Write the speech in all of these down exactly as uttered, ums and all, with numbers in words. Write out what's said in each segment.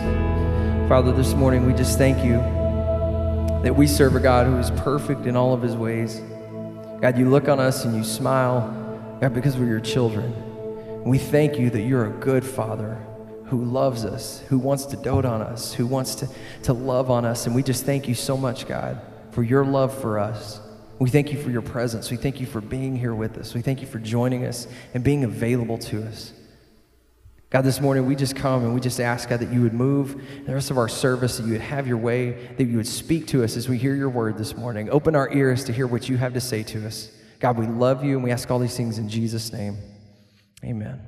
Father, this morning we just thank you that we serve a God who is perfect in all of his ways. God, you look on us and you smile, God, because we're your children. We thank you that you're a good Father who loves us, who wants to dote on us, who wants to, to love on us. And we just thank you so much, God, for your love for us. We thank you for your presence. We thank you for being here with us. We thank you for joining us and being available to us. God, this morning we just come and we just ask, God, that you would move the rest of our service, that you would have your way, that you would speak to us as we hear your word this morning. Open our ears to hear what you have to say to us. God, we love you and we ask all these things in Jesus' name. Amen.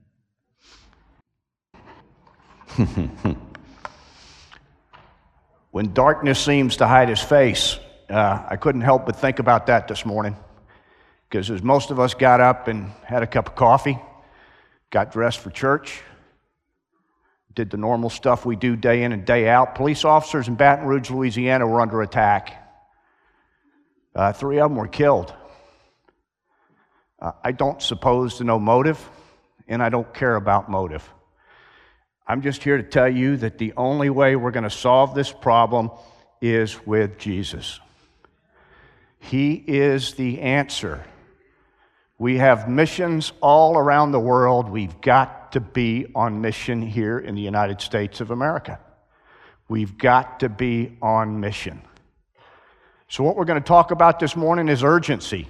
When darkness seems to hide his face, uh, I couldn't help but think about that this morning, because as most of us got up and had a cup of coffee, got dressed for church, did the normal stuff we do day in and day out. Police officers in Baton Rouge, Louisiana were under attack. Uh, three of them were killed. Uh, I don't suppose to know motive, and I don't care about motive. I'm just here to tell you that the only way we're going to solve this problem is with Jesus. He is the answer. We have missions all around the world. We've got to be on mission here in the United States of America. We've got to be on mission. So what we're going to talk about this morning is urgency.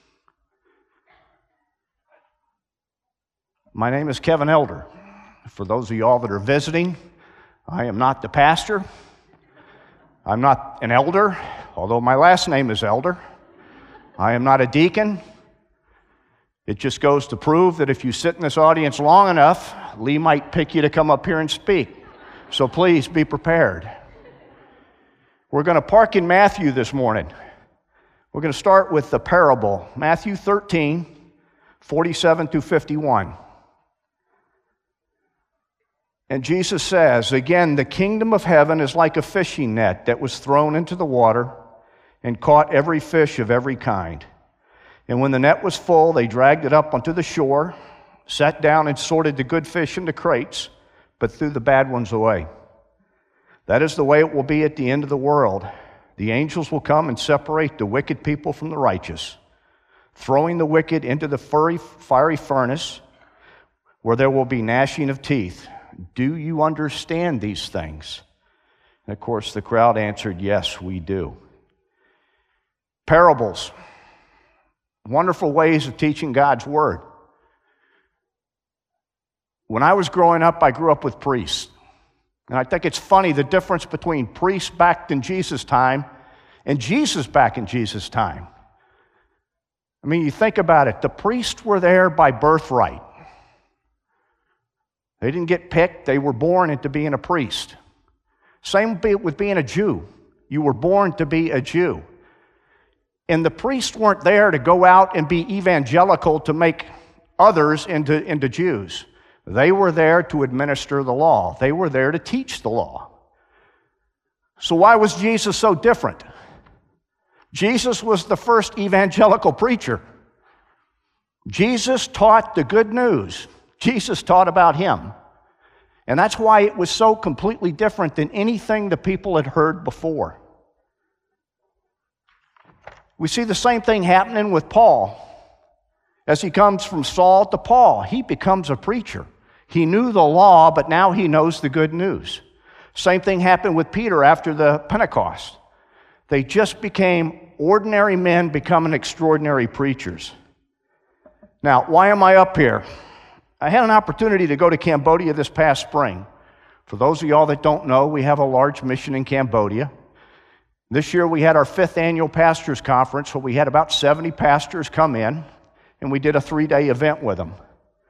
My name is Kevin Elder. For those of y'all that are visiting, I am not the pastor. I'm not an elder, although my last name is Elder. I am not a deacon. It just goes to prove that if you sit in this audience long enough, Lee might pick you to come up here and speak. So please be prepared. We're going to park in Matthew this morning. We're going to start with the parable, Matthew thirteen, forty-seven through fifty-one. And Jesus says, again, the kingdom of heaven is like a fishing net that was thrown into the water and caught every fish of every kind. And when the net was full, they dragged it up onto the shore, sat down and sorted the good fish into crates, but threw the bad ones away. That is the way it will be at the end of the world. The angels will come and separate the wicked people from the righteous, throwing the wicked into the fiery, fiery furnace, where there will be gnashing of teeth. Do you understand these things? And of course, the crowd answered, yes, we do. Parables. Wonderful ways of teaching God's Word. When I was growing up, I grew up with priests. And I think it's funny the difference between priests back in Jesus' time and Jesus back in Jesus' time. I mean, you think about it. The priests were there by birthright. They didn't get picked. They were born into being a priest. Same with being a Jew. You were born to be a Jew. And the priests weren't there to go out and be evangelical to make others into, into Jews. They were there to administer the law. They were there to teach the law. So why was Jesus so different? Jesus was the first evangelical preacher. Jesus taught the good news. Jesus taught about him. And that's why it was so completely different than anything the people had heard before. We see the same thing happening with Paul. As he comes from Saul to Paul, he becomes a preacher. He knew the law, but now he knows the good news. Same thing happened with Peter after the Pentecost. They just became ordinary men becoming extraordinary preachers. Now, why am I up here? I had an opportunity to go to Cambodia this past spring. For those of y'all that don't know, we have a large mission in Cambodia. This year we had our fifth annual pastors conference, where we had about seventy pastors come in, and we did a three-day event with them.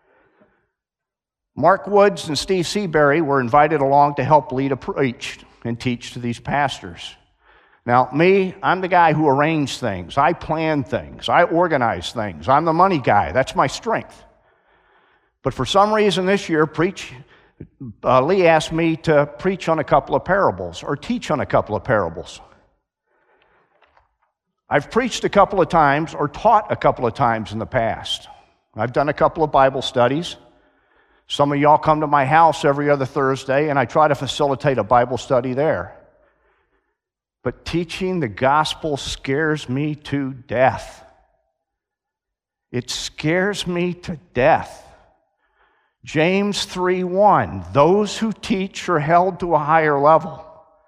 Mark Woods and Steve Seabury were invited along to help lead a preach and teach to these pastors. Now, me, I'm the guy who arranged things. I plan things. I organize things. I'm the money guy. That's my strength. But for some reason this year, preach, uh, Lee asked me to preach on a couple of parables, or teach on a couple of parables. I've preached a couple of times or taught a couple of times in the past. I've done a couple of Bible studies. Some of y'all come to my house every other Thursday, and I try to facilitate a Bible study there. But teaching the gospel scares me to death. It scares me to death. James three one, those who teach are held to a higher level.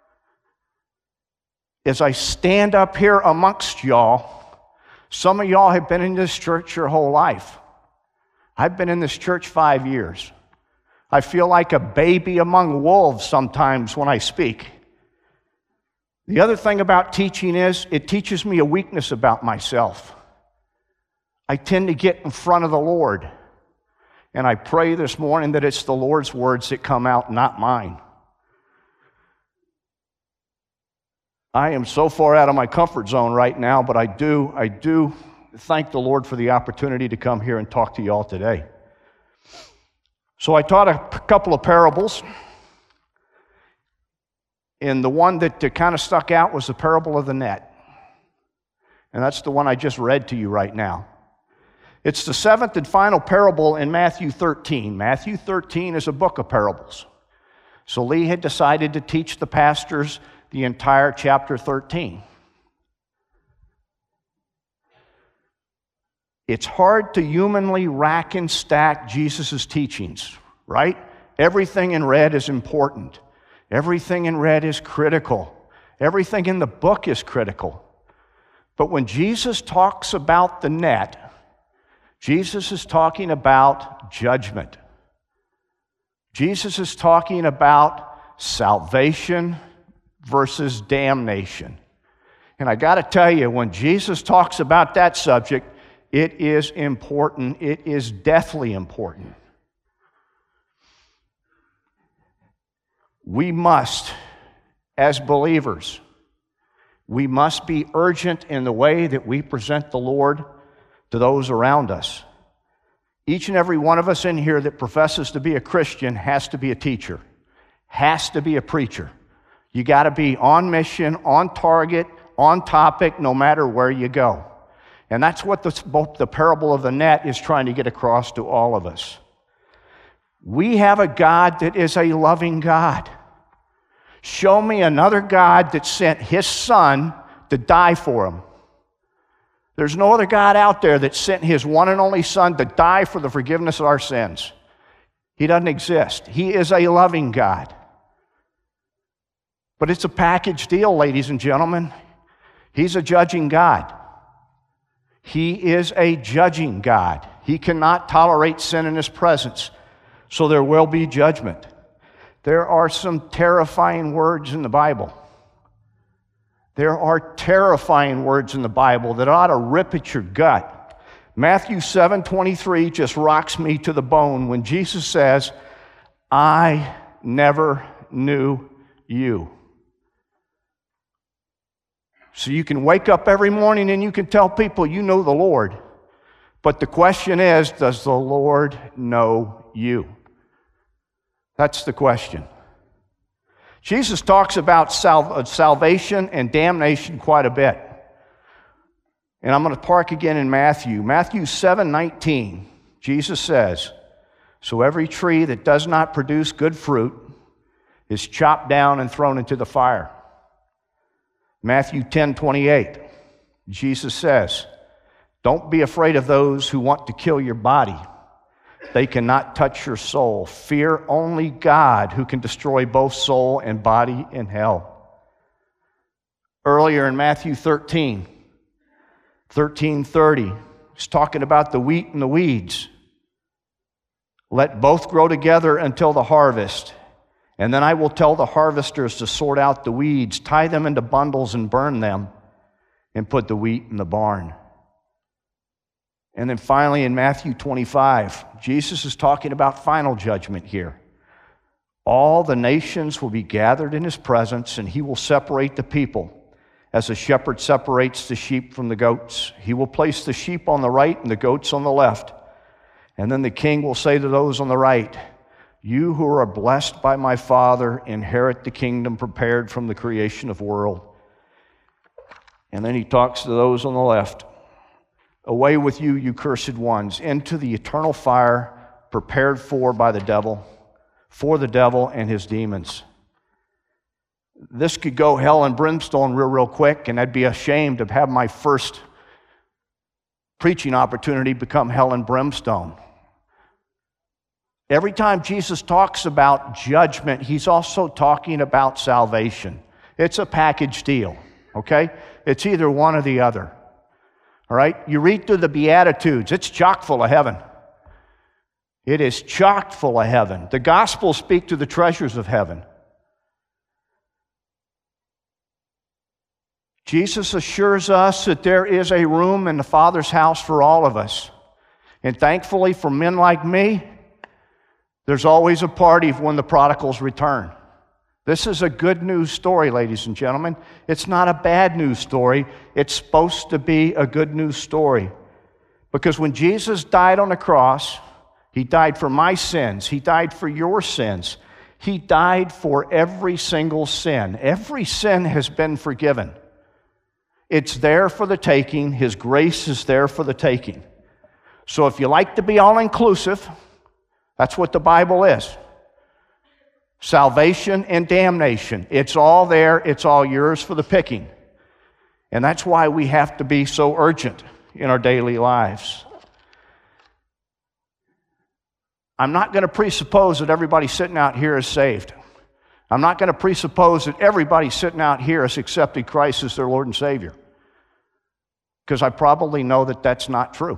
As I stand up here amongst y'all, some of y'all have been in this church your whole life. I've been in this church five years. I feel like a baby among wolves sometimes when I speak. The other thing about teaching is it teaches me a weakness about myself. I tend to get in front of the Lord. And I pray this morning that it's the Lord's words that come out, not mine. I am so far out of my comfort zone right now, but I do, I do thank the Lord for the opportunity to come here and talk to you all today. So I taught a couple of parables, and the one that kind of stuck out was the parable of the net. And that's the one I just read to you right now. It's the seventh and final parable in Matthew thirteen. Matthew thirteen is a book of parables. So Lee had decided to teach the pastors the entire chapter thirteen. It's hard to humanly rack and stack Jesus' teachings, right? Everything in red is important. Everything in red is critical. Everything in the book is critical. But when Jesus talks about the net, Jesus is talking about judgment. Jesus is talking about salvation versus damnation. And I got to tell you, when Jesus talks about that subject, it is important. It is deathly important. We must, as believers, we must be urgent in the way that we present the Lord to those around us. Each and every one of us in here that professes to be a Christian has to be a teacher, has to be a preacher. You got to be on mission, on target, on topic, no matter where you go. And that's what the, both the parable of the net is trying to get across to all of us. We have a God that is a loving God. Show me another God that sent his son to die for him. There's no other God out there that sent his one and only son to die for the forgiveness of our sins. He doesn't exist. He is a loving God. But it's a package deal, ladies and gentlemen. He's a judging God. He is a judging God. He cannot tolerate sin in his presence, so there will be judgment. There are some terrifying words in the Bible. There are terrifying words in the Bible that ought to rip at your gut. Matthew seven twenty-three just rocks me to the bone when Jesus says, I never knew you. So you can wake up every morning and you can tell people you know the Lord. But the question is, does the Lord know you? That's the question. Jesus talks about sal- salvation and damnation quite a bit. And I'm going to park again in Matthew. Matthew seven nineteen, Jesus says, so every tree that does not produce good fruit is chopped down and thrown into the fire. Matthew ten twenty-eight, Jesus says, don't be afraid of those who want to kill your body. They cannot touch your soul. Fear only God, who can destroy both soul and body in hell. Earlier in Matthew thirteen, thirteen thirty, he's talking about the wheat and the weeds. Let both grow together until the harvest. And then I will tell the harvesters to sort out the weeds, tie them into bundles and burn them, and put the wheat in the barn. And then finally in Matthew twenty-five, Jesus is talking about final judgment here. All the nations will be gathered in his presence, and he will separate the people as a shepherd separates the sheep from the goats. He will place the sheep on the right and the goats on the left. And then the king will say to those on the right, you who are blessed by my Father, inherit the kingdom prepared from the creation of the world. And then he talks to those on the left. Away with you, you cursed ones, into the eternal fire prepared for by the devil, for the devil and his demons. This could go hell and brimstone real, real quick, and I'd be ashamed to have my first preaching opportunity become hell and brimstone. Every time Jesus talks about judgment, he's also talking about salvation. It's a package deal, okay? It's either one or the other, all right? You read through the Beatitudes, it's chock full of heaven. It is chock full of heaven. The Gospels speak to the treasures of heaven. Jesus assures us that there is a room in the Father's house for all of us. And thankfully for men like me, there's always a party when the prodigals return. This is a good news story, ladies and gentlemen. It's not a bad news story. It's supposed to be a good news story. Because when Jesus died on the cross, he died for my sins. He died for your sins. He died for every single sin. Every sin has been forgiven. It's there for the taking. His grace is there for the taking. So if you like to be all-inclusive, that's what the Bible is. Salvation and damnation. It's all there. It's all yours for the picking. And that's why we have to be so urgent in our daily lives. I'm not going to presuppose that everybody sitting out here is saved. I'm not going to presuppose that everybody sitting out here has accepted Christ as their Lord and Savior, because I probably know that that's not true.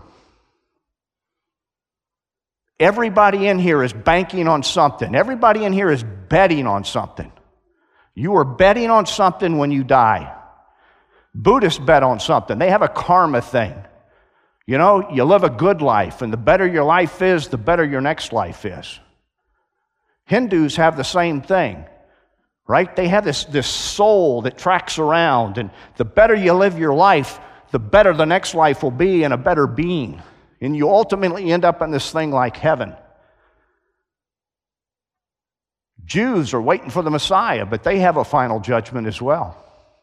Everybody in here is banking on something. Everybody in here is betting on something. You are betting on something when you die. Buddhists bet on something. They have a karma thing. You know, you live a good life, and the better your life is, the better your next life is. Hindus have the same thing, right? They have this, this soul that tracks around, and the better you live your life, the better the next life will be and a better being. And you ultimately end up in this thing like heaven. Jews are waiting for the Messiah, but they have a final judgment as well.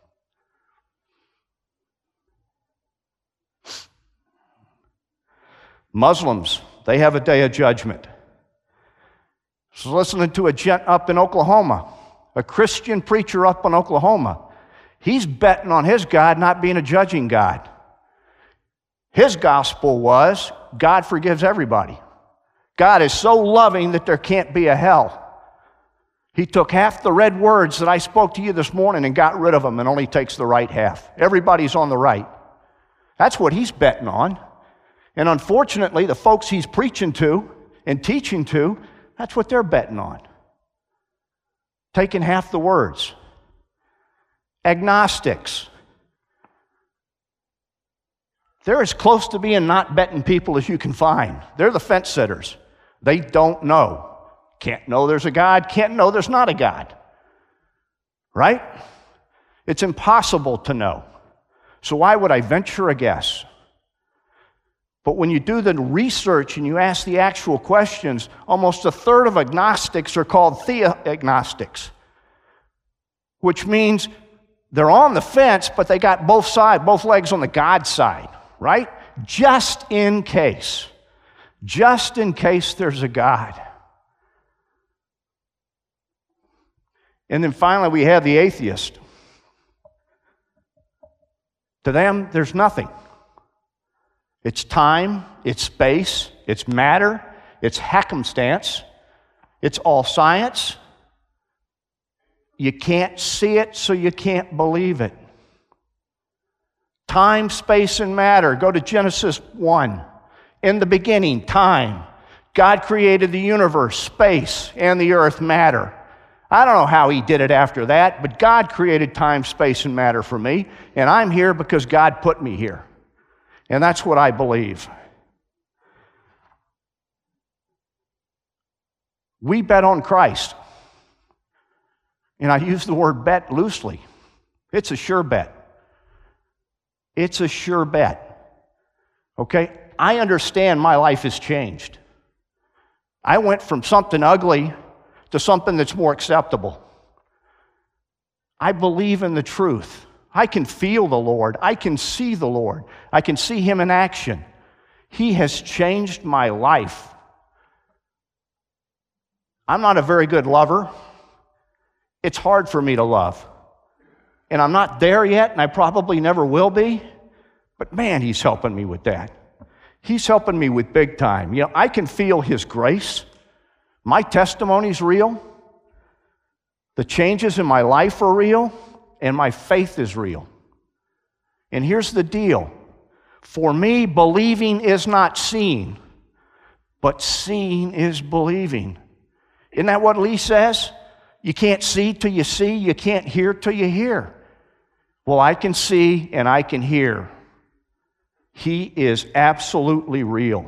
Muslims, they have a day of judgment. I was listening to a gent up in Oklahoma, a Christian preacher up in Oklahoma. He's betting on his God not being a judging God. His gospel was, God forgives everybody. God is so loving that there can't be a hell. He took half the red words that I spoke to you this morning and got rid of them and only takes the right half. Everybody's on the right. That's what he's betting on. And unfortunately, the folks he's preaching to and teaching to, that's what they're betting on. Taking half the words. Agnostics. They're as close to being not betting people as you can find. They're the fence sitters. They don't know. Can't know there's a God, can't know there's not a God. Right? It's impossible to know. So why would I venture a guess? But when you do the research and you ask the actual questions, almost a third of agnostics are called theagnostics, which means they're on the fence, but they got both sides, both legs on the God side, right? Just in case. Just in case there's a God. And then finally we have the atheist. To them, there's nothing. It's time, it's space, it's matter, it's happenstance, it's all science. You can't see it, so you can't believe it. Time, space, and matter. Go to Genesis one. In the beginning, time. God created the universe, space, and the earth, matter. I don't know how he did it after that, but God created time, space, and matter for me, and I'm here because God put me here. And that's what I believe. We bet on Christ. And I use the word bet loosely. It's a sure bet. It's a sure bet. Okay? I understand my life has changed. I went from something ugly to something that's more acceptable. I believe in the truth. I can feel the Lord. I can see the Lord. I can see him in action. He has changed my life. I'm not a very good lover. It's hard for me to love. And I'm not there yet, and I probably never will be. But man, he's helping me with that. He's helping me with big time. You know, I can feel his grace. My testimony's real. The changes in my life are real, and my faith is real. And here's the deal. For me, believing is not seeing, but seeing is believing. Isn't that what Lee says? You can't see till you see, you can't hear till you hear. Well, I can see and I can hear. He is absolutely real.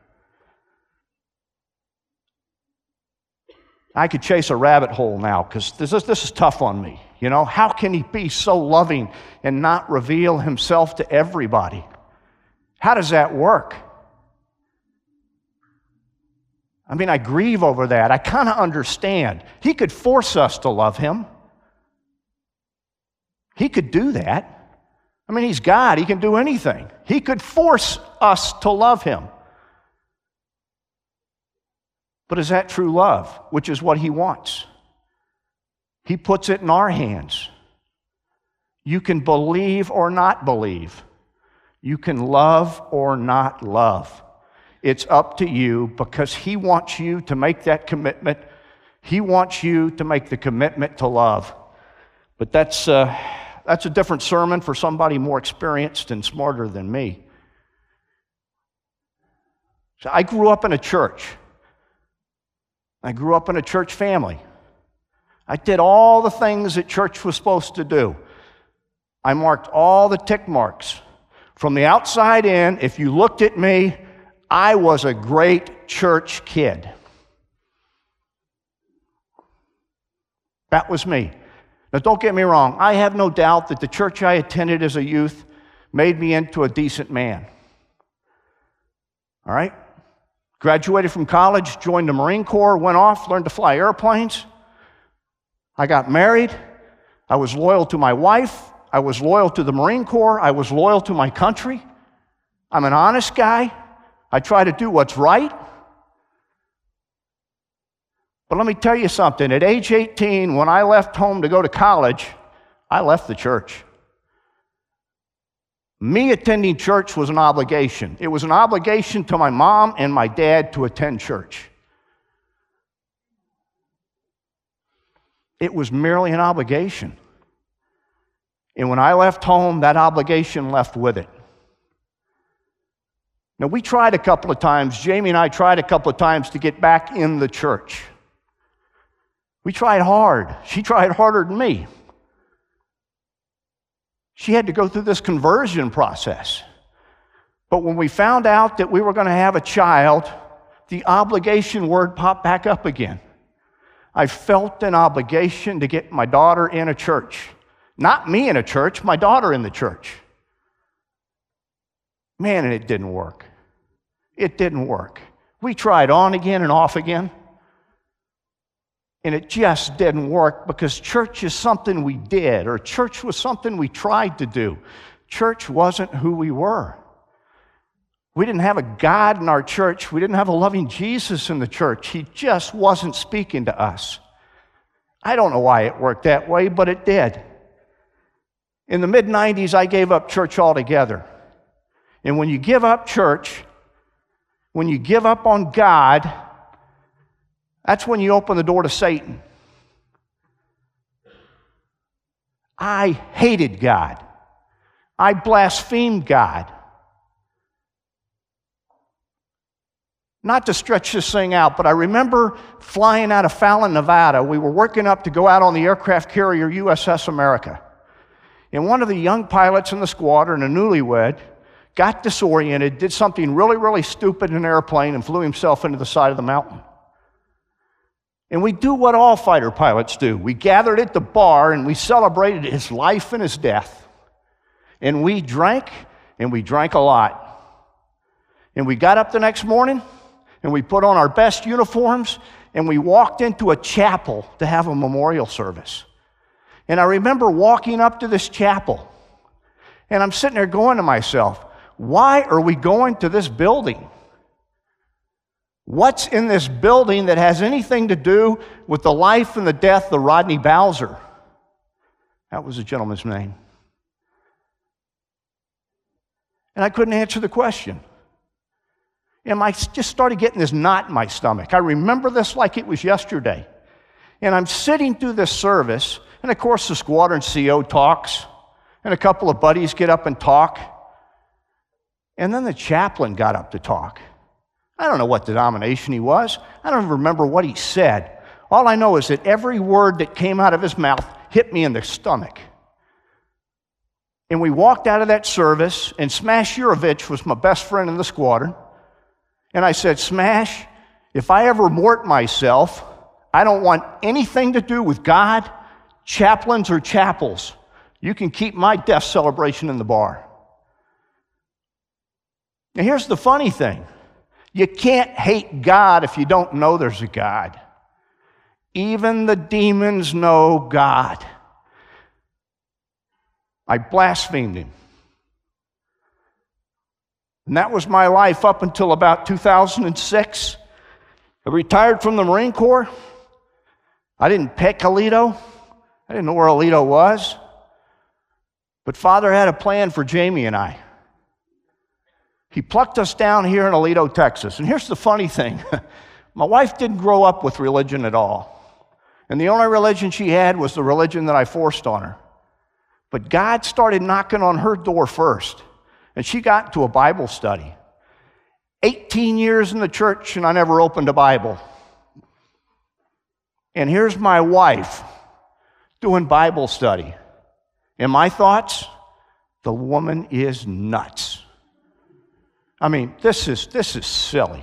I could chase a rabbit hole now because this is, this is tough on me. You know, how can he be so loving and not reveal himself to everybody? How does that work? I mean, I grieve over that. I kind of understand. He could force us to love him. He could do that. I mean, he's God. He can do anything. He could force us to love him. But is that true love, which is what he wants? He puts it in our hands. You can believe or not believe. You can love or not love. It's up to you because he wants you to make that commitment. He wants you to make the commitment to love. But that's... Uh, That's a different sermon for somebody more experienced and smarter than me. So I grew up in a church. I grew up in a church family. I did all the things that church was supposed to do. I marked all the tick marks. From the outside in, if you looked at me, I was a great church kid. That was me. Now, don't get me wrong. I have no doubt that the church I attended as a youth made me into a decent man. All right? Graduated from college, joined the Marine Corps, went off, learned to fly airplanes. I got married. I was loyal to my wife. I was loyal to the Marine Corps. I was loyal to my country. I'm an honest guy. I try to do what's right. But let me tell you something. At age eighteen, when I left home to go to college, I left the church. Me attending church was an obligation. It was an obligation to my mom and my dad to attend church. It was merely an obligation. And when I left home, that obligation left with it. Now, we tried a couple of times, Jamie and I tried a couple of times to get back in the church. We tried hard. She tried harder than me. She had to go through this conversion process. But when we found out that we were going to have a child, the obligation word popped back up again. I felt an obligation to get my daughter in a church. Not me in a church, my daughter in the church. Man, and it didn't work. It didn't work. We tried on again and off again. And it just didn't work because church is something we did, or church was something we tried to do. Church wasn't who we were. We didn't have a God in our church. We didn't have a loving Jesus in the church. He just wasn't speaking to us. I don't know why it worked that way, but it did. In the mid nineties, I gave up church altogether. And when you give up church, when you give up on God, that's when you open the door to Satan. I hated God. I blasphemed God. Not to stretch this thing out, but I remember flying out of Fallon, Nevada. We were working up to go out on the aircraft carrier U S S America. And one of the young pilots in the squadron, a newlywed, got disoriented, did something really, really stupid in an airplane, and flew himself into the side of the mountain. And we do what all fighter pilots do. We gathered at the bar and we celebrated his life and his death. And we drank, and we drank a lot. And we got up the next morning and we put on our best uniforms and we walked into a chapel to have a memorial service. And I remember walking up to this chapel and I'm sitting there going to myself, why are we going to this building? What's in this building that has anything to do with the life and the death of Rodney Bowser? That was the gentleman's name. And I couldn't answer the question. And I just started getting this knot in my stomach. I remember this like it was yesterday. And I'm sitting through this service, and of course the squadron C O talks, and a couple of buddies get up and talk. And then the chaplain got up to talk. I don't know what denomination he was. I don't even remember what he said. All I know is that every word that came out of his mouth hit me in the stomach. And we walked out of that service, and Smash Yurovich was my best friend in the squadron. And I said, Smash, if I ever mort myself, I don't want anything to do with God, chaplains, or chapels. You can keep my death celebration in the bar. Now here's the funny thing. You can't hate God if you don't know there's a God. Even the demons know God. I blasphemed him. And that was my life up until about two thousand six. I retired from the Marine Corps. I didn't pick Aledo. I didn't know where Aledo was. But Father had a plan for Jamie and I. He plucked us down here in Aledo, Texas. And here's the funny thing. My wife didn't grow up with religion at all. And the only religion she had was the religion that I forced on her. But God started knocking on her door first. And she got into a Bible study. eighteen years in the church, and I never opened a Bible. And here's my wife doing Bible study. And my thoughts, the woman is nuts. I mean, this is, this is silly.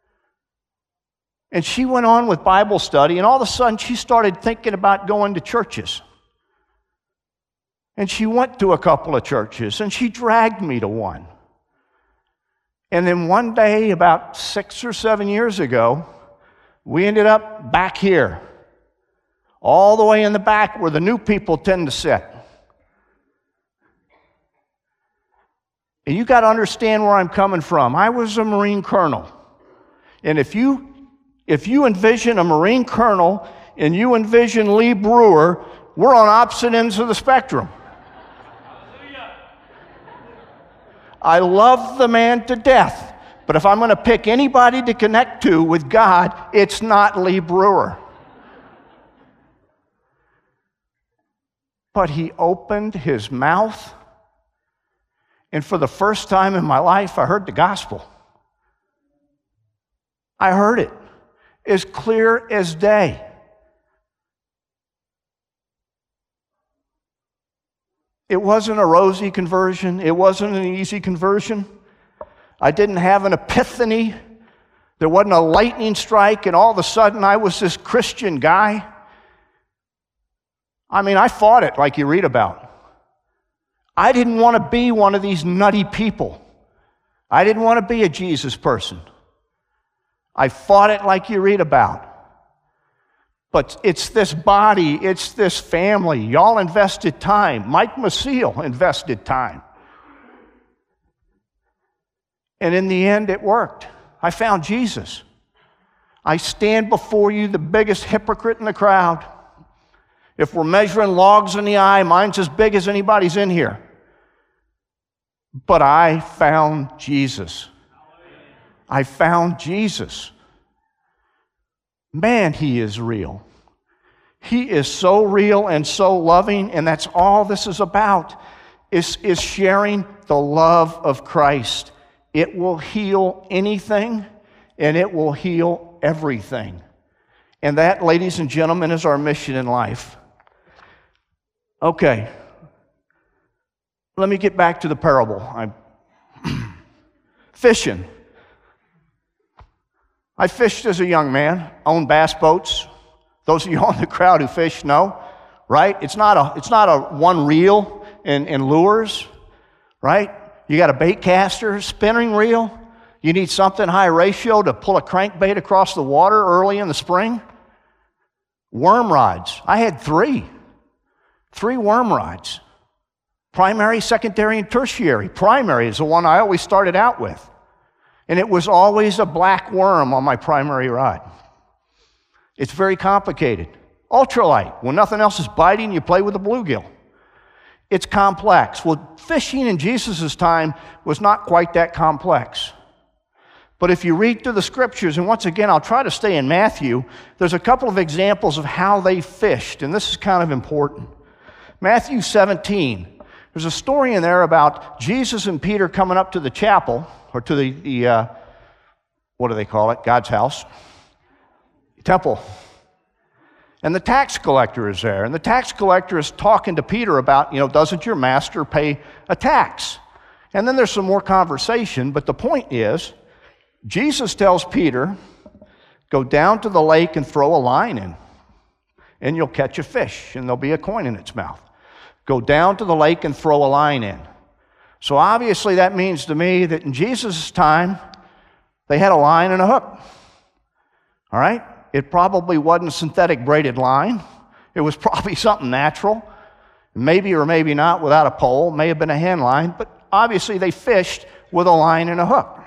And she went on with Bible study, and all of a sudden she started thinking about going to churches. And she went to a couple of churches, and she dragged me to one. And then one day, about six or seven years ago, we ended up back here, all the way in the back where the new people tend to sit. And you got to understand where I'm coming from. I was a Marine colonel. And if you, if you envision a Marine colonel and you envision Lee Brewer, we're on opposite ends of the spectrum. I love the man to death, but if I'm going to pick anybody to connect to with God, it's not Lee Brewer. But he opened his mouth, and for the first time in my life, I heard the gospel. I heard it as clear as day. It wasn't a rosy conversion. It wasn't an easy conversion. I didn't have an epiphany. There wasn't a lightning strike, and all of a sudden I was this Christian guy. I mean, I fought it like you read about. I didn't want to be one of these nutty people. I didn't want to be a Jesus person. I fought it like you read about. But it's this body, it's this family. Y'all invested time. Mike Maciel invested time. And in the end, it worked. I found Jesus. I stand before you, the biggest hypocrite in the crowd. If we're measuring logs in the eye, mine's as big as anybody's in here. But I found Jesus. I found Jesus. Man, he is real. He is so real and so loving, and that's all this is about, is, is sharing the love of Christ. It will heal anything, and it will heal everything. And that, ladies and gentlemen, is our mission in life. Okay. Let me get back to the parable. I'm fishing. I fished as a young man, owned bass boats. Those of you in the crowd who fish know, right? It's not a, it's not a one reel and, and lures, right? You got a bait caster, spinning reel. You need something high ratio to pull a crankbait across the water early in the spring. Worm rods. I had three. Three worm rods. Primary, secondary, and tertiary. Primary is the one I always started out with. And it was always a black worm on my primary rod. It's very complicated. Ultralight, when nothing else is biting, you play with a bluegill. It's complex. Well, fishing in Jesus' time was not quite that complex. But if you read through the scriptures, and once again, I'll try to stay in Matthew, there's a couple of examples of how they fished, and this is kind of important. Matthew seventeen, there's a story in there about Jesus and Peter coming up to the chapel, or to the, the uh, what do they call it? God's house. Temple. And the tax collector is there. And the tax collector is talking to Peter about, you know, doesn't your master pay a tax? And then there's some more conversation, but the point is, Jesus tells Peter, go down to the lake and throw a line in, and you'll catch a fish, and there'll be a coin in its mouth. Go down to the lake and throw a line in. So obviously that means to me that in Jesus' time, they had a line and a hook. All right? It probably wasn't a synthetic braided line. It was probably something natural. Maybe or maybe not without a pole. May have been a hand line, but obviously they fished with a line and a hook.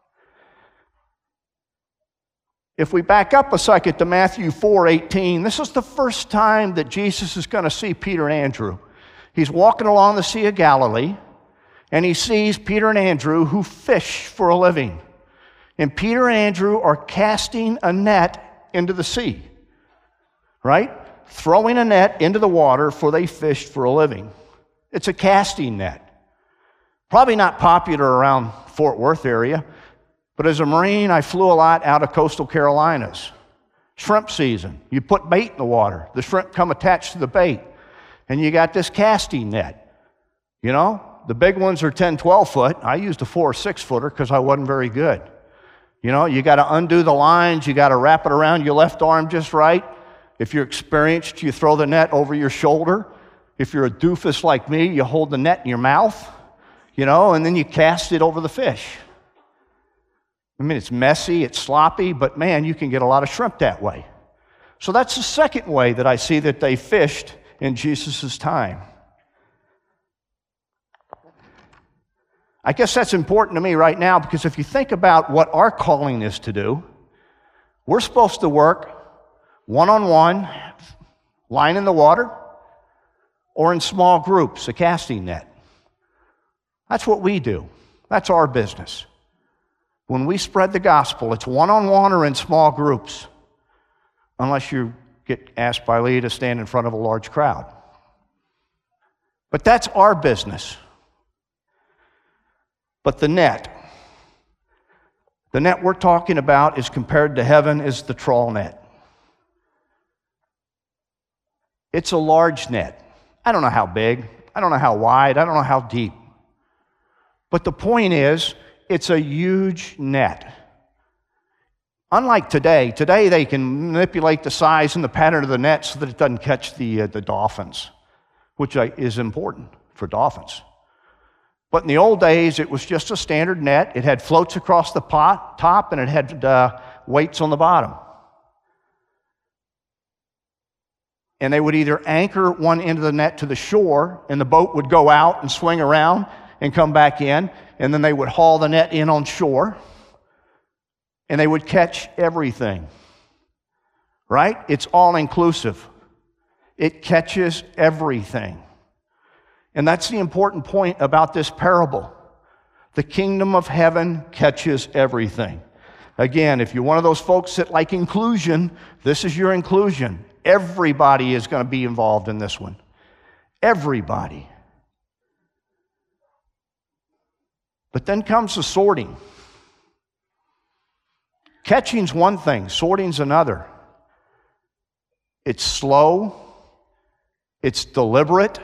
If we back up a second to Matthew four eighteen, this is the first time that Jesus is going to see Peter and Andrew. He's walking along the Sea of Galilee, and he sees Peter and Andrew who fish for a living. And Peter and Andrew are casting a net into the sea, right? Throwing a net into the water, for they fished for a living. It's a casting net. Probably not popular around Fort Worth area, but as a Marine, I flew a lot out of coastal Carolinas. Shrimp season. You put bait in the water. The shrimp come attached to the bait, and you got this casting net. You know, the big ones are ten, twelve foot. I used a four or six footer because I wasn't very good. You know, you got to undo the lines, you got to wrap it around your left arm just right. If you're experienced, you throw the net over your shoulder. If you're a doofus like me, you hold the net in your mouth, you know, and then you cast it over the fish. I mean, it's messy, it's sloppy, but man, you can get a lot of shrimp that way. So that's the second way that I see that they fished in Jesus' time. I guess that's important to me right now, because if you think about what our calling is to do, we're supposed to work one-on-one, line in the water, or in small groups, a casting net. That's what we do. That's our business. When we spread the gospel, it's one-on-one or in small groups, unless you get asked by Lee to stand in front of a large crowd. But that's our business. But the net, the net we're talking about is compared to heaven is the trawl net. It's a large net. I don't know how big, I don't know how wide, I don't know how deep. But the point is, it's a huge net. Unlike today, today they can manipulate the size and the pattern of the net so that it doesn't catch the, uh, the dolphins, which is important for dolphins. But in the old days, it was just a standard net. It had floats across the pot, top, and it had uh, weights on the bottom. And they would either anchor one end of the net to the shore, and the boat would go out and swing around and come back in, and then they would haul the net in on shore, and they would catch everything. Right? It's all-inclusive. It catches everything. And that's the important point about this parable. The kingdom of heaven catches everything. Again, if you're one of those folks that like inclusion, this is your inclusion. Everybody is going to be involved in this one. Everybody. But then comes the sorting. Catching's one thing, sorting's another. It's slow, it's deliberate,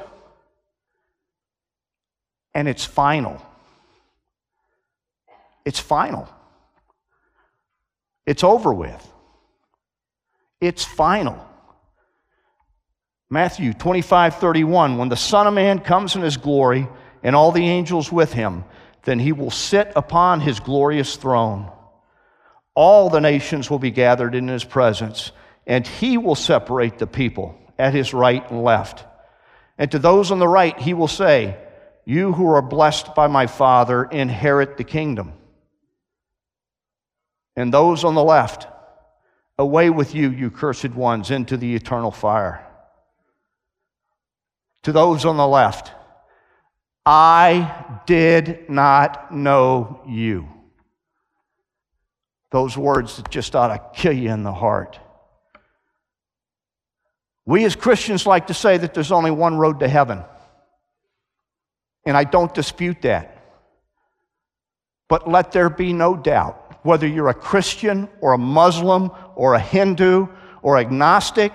and it's final. It's final. It's over with. It's final. Matthew twenty-five thirty-one, when the Son of Man comes in his glory and all the angels with him, then he will sit upon his glorious throne. All the nations will be gathered in his presence, and he will separate the people at his right and left. And to those on the right he will say, you who are blessed by my Father, inherit the kingdom. And those on the left, away with you, you cursed ones, into the eternal fire. To those on the left, I did not know you. Those words that just ought to kill you in the heart. We as Christians like to say that there's only one road to heaven. And I don't dispute that. But let there be no doubt, whether you're a Christian or a Muslim or a Hindu or agnostic,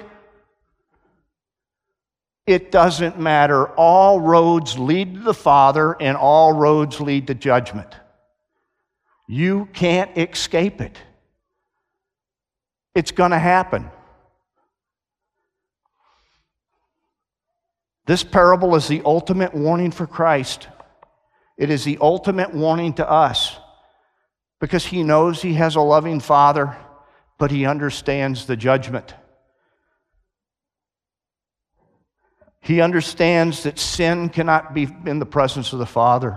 it doesn't matter. All roads lead to the Father, and all roads lead to judgment. You can't escape it. It's going to happen. This parable is the ultimate warning for Christ. It is the ultimate warning to us because he knows he has a loving Father, but he understands the judgment. He understands that sin cannot be in the presence of the Father.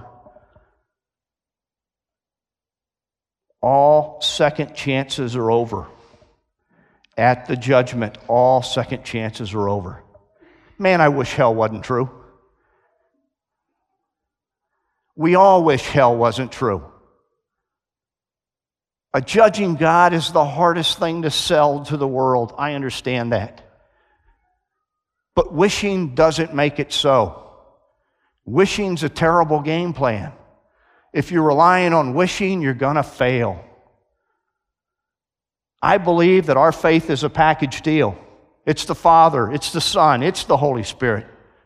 All second chances are over. At the judgment, all second chances are over. Man, I wish hell wasn't true. We all wish hell wasn't true. A judging God is the hardest thing to sell to the world. I understand that. But wishing doesn't make it so. Wishing's a terrible game plan. If you're relying on wishing, you're going to fail. I believe that our faith is a package deal. It's the Father, it's the Son, it's the Holy Spirit.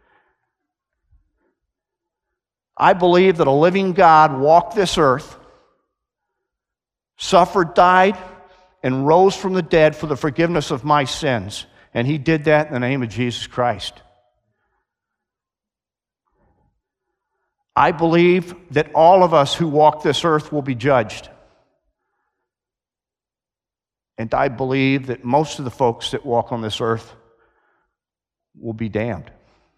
I believe that a living God walked this earth, suffered, died, and rose from the dead for the forgiveness of my sins. And he did that in the name of Jesus Christ. I believe that all of us who walk this earth will be judged. And I believe that most of the folks that walk on this earth will be damned.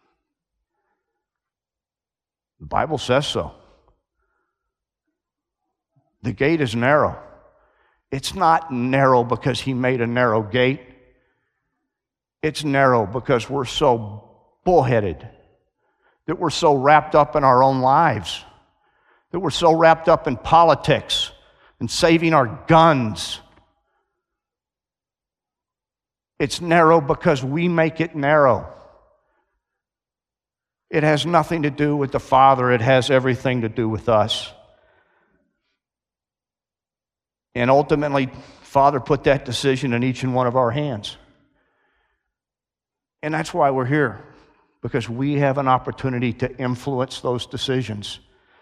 The Bible says so. The gate is narrow. It's not narrow because he made a narrow gate. It's narrow because we're so bullheaded, that we're so wrapped up in our own lives, that we're so wrapped up in politics and saving our guns. It's narrow because we make it narrow. It has nothing to do with the Father. It has everything to do with us. And ultimately, Father put that decision in each and one of our hands. And that's why we're here, because we have an opportunity to influence those decisions.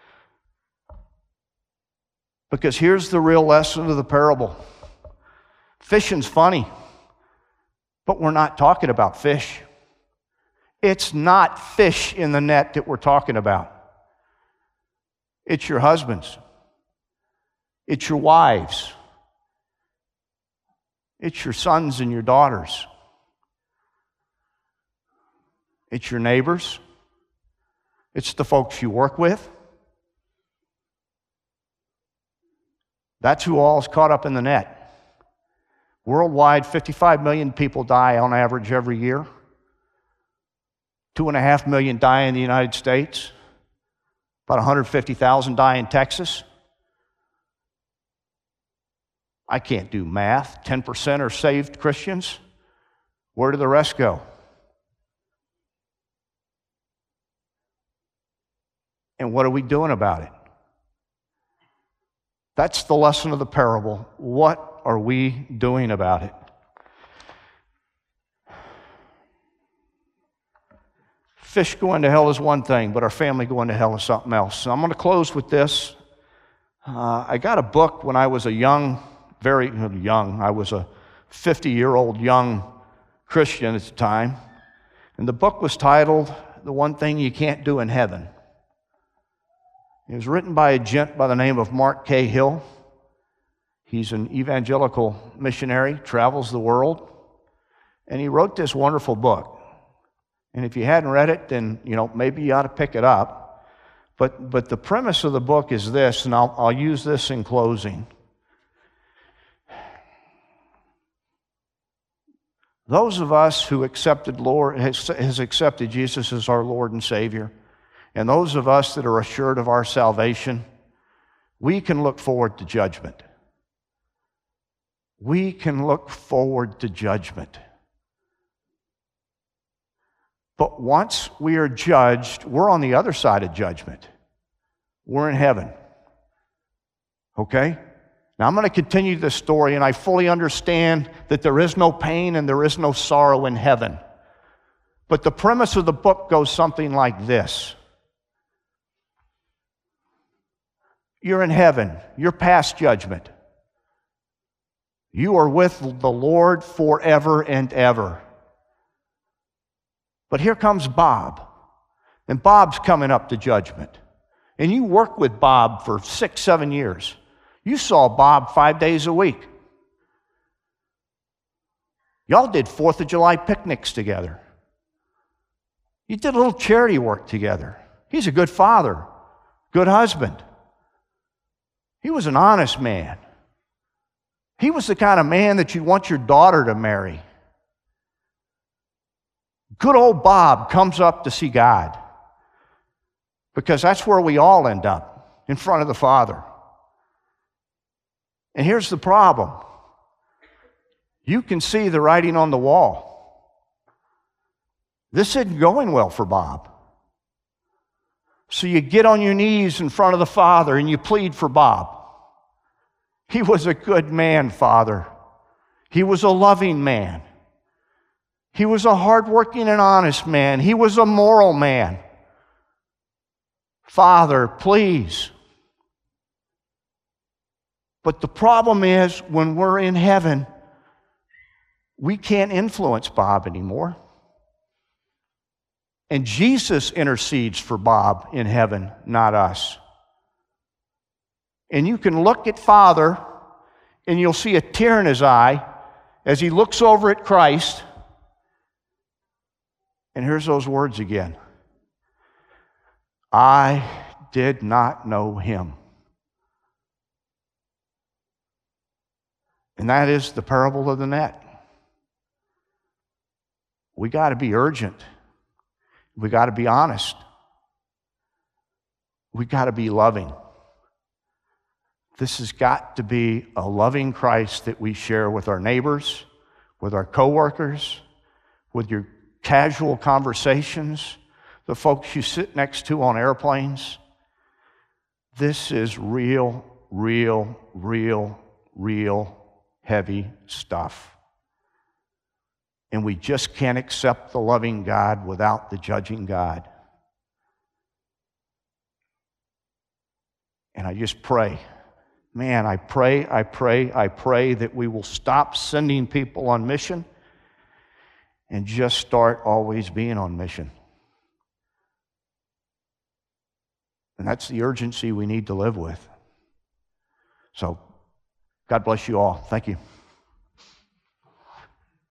Because here's the real lesson of the parable. Fishing's funny, but we're not talking about fish. It's not fish in the net that we're talking about. It's your husbands. It's your wives. It's your sons and your daughters. It's your neighbors. It's the folks you work with. That's who all is caught up in the net. Worldwide, fifty-five million people die on average every year. Two and a half million die in the United States. About one hundred fifty thousand die in Texas. I can't do math. ten percent are saved Christians. Where do the rest go? And what are we doing about it? That's the lesson of the parable. What are we doing about it? Fish going to hell is one thing, but our family going to hell is something else. So I'm going to close with this. Uh, I got a book when I was a young, very young, I was a fifty-year-old young Christian at the time. And the book was titled, The One Thing You Can't Do in Heaven. It was written by a gent by the name of Mark Cahill. He's an evangelical missionary, travels the world, and he wrote this wonderful book. And if you hadn't read it, then you know maybe you ought to pick it up. But but the premise of the book is this, and I'll I'll use this in closing. those of us who accepted Lord has, has accepted Jesus as our Lord and Savior, and those of us that are assured of our salvation, we can look forward to judgment. We can look forward to judgment. But once we are judged, we're on the other side of judgment. We're in heaven. Okay? Now I'm going to continue this story, and I fully understand that there is no pain and there is no sorrow in heaven. But the premise of the book goes something like this. You're in heaven. You're past judgment. You are with the Lord forever and ever. But here comes Bob, and Bob's coming up to judgment. And you worked with Bob for six, seven years. You saw Bob five days a week. Y'all did Fourth of July picnics together. You did a little charity work together. He's a good father, good husband. He was an honest man. He was the kind of man that you want your daughter to marry. Good old Bob comes up to see God, because that's where we all end up, in front of the Father. And here's the problem. You can see the writing on the wall. This isn't going well for Bob. So you get on your knees in front of the Father and you plead for Bob. He was a good man, Father. He was a loving man. He was a hardworking and honest man. He was a moral man. Father, please. But the problem is, when we're in heaven, we can't influence Bob anymore. And Jesus intercedes for Bob in heaven, not us. And you can look at Father, and you'll see a tear in his eye as he looks over at Christ. And here's those words again. I did not know him. And that is the parable of the net. We got to be urgent. We got to be honest. We got to be loving. This has got to be a loving Christ that we share with our neighbors, with our coworkers, with your casual conversations, the folks you sit next to on airplanes. This is real, real, real, real heavy stuff. And we just can't accept the loving God without the judging God. And I just pray, man, I pray, I pray, I pray that we will stop sending people on mission and just start always being on mission. And that's the urgency we need to live with. So, God bless you all. Thank you.